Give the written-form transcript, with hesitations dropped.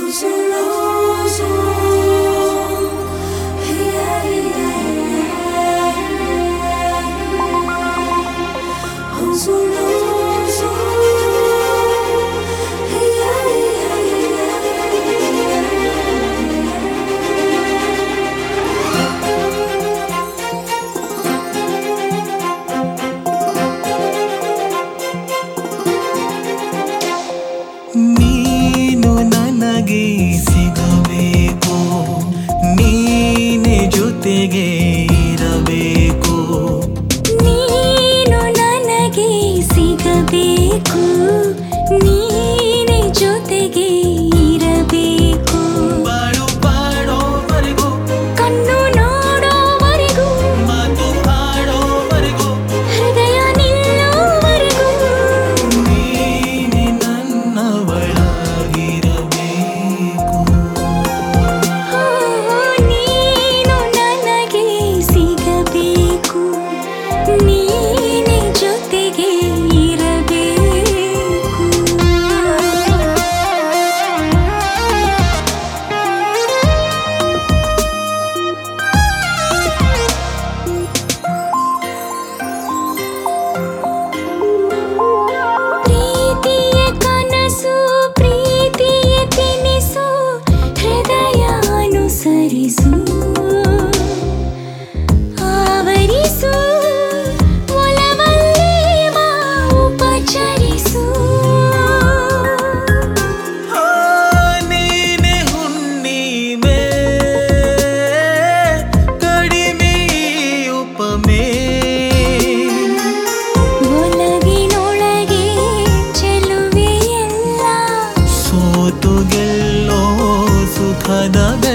ನೀನು ನನಗೆ ಸಿಗಬೇಕು, ನೀನೆ ಜೊತೆಗೆ ಇರಬೇಕು. ನೀನು ನನಗೆ ಸಿಗಬೇಕು, ನೀನೆ ಜೊತೆಗೆ ಇರಬೇಕು. ಬಾಳು ಬಾಳೋವರೆಗೂ, ಕಣ್ಣು ನೋಡೋವರೆಗೂ, ಮಾತು ಆಡೋವರೆಗೂ, ಹೃದಯ ನಿಲ್ಲೋವರೆಗೂ. ನೀನೆ ನನ್ನವಳಾಗಿರಬೇಕು. ನೀನು ನನಗೆ ಸಿಗಬೇಕು, ನೀನೆ ಜೊತೆಗೆ ಇರಬೇಕು. ಪ್ರೀತಿಯ ಕನಸು, ಪ್ರೀತಿಯ ತಿನಿಸು, ಹೃದಯ ಅನುಸರಿಸು, ಆವರಿಸು, ಒಲವಲ್ಲೇ ಉಪಚರಿಸು. ನೀನೆ ಹುಣ್ಣಿಮೆ, ಕಡಿಮೆ ಉಪಮೆ. ಒಲವಿನೊಳಗೆ ಚೆಲುವೆಯೆಲ್ಲ ಸೋತು ಗೆಲ್ಲೋ ಸುಖದ